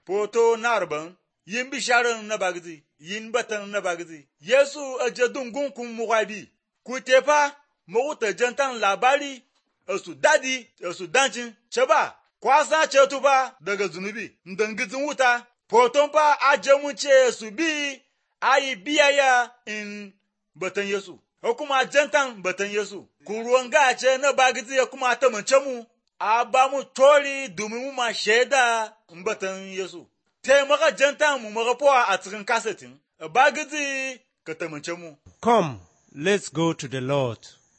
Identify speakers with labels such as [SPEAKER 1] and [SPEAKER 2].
[SPEAKER 1] poto narban yin bisharan na bagzi yin batan na bagzi Yesu aje dungun kun mugabi ku tefa mu ta jantan labari su dadi su dancin ceba kwasa cetu ba daga zunubi ndangizin wuta poton fa aje mun ce su bi ayi biyaya in batan Yesu kuma jantan batan Yesu ku ruwan gace na bagzi kuma ta mance mu a ba mu tori domin mu ma shaida in batan Yesu taimaka jantan mu magafowa a cikin kasetin bagzi ka ta mance mu.
[SPEAKER 2] Come, let's go to the Lord.